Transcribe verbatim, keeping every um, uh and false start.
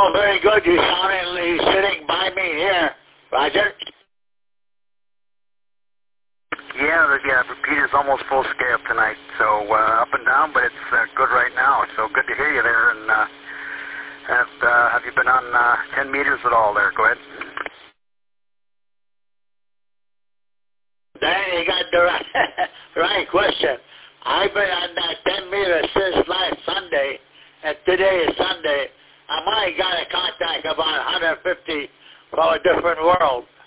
Oh, very good. You sounding sitting by me here, Roger. Yeah, yeah. Peter's almost full scale tonight, so uh, up and down, but it's uh, good right now. So good to hear you there. And uh, have uh, have you been on uh, ten meters at all there? Go ahead. There you got the right, right question. I've been on that ten meters since last Sunday, and today is Sunday. I might got a contact about one hundred fifty from a different world.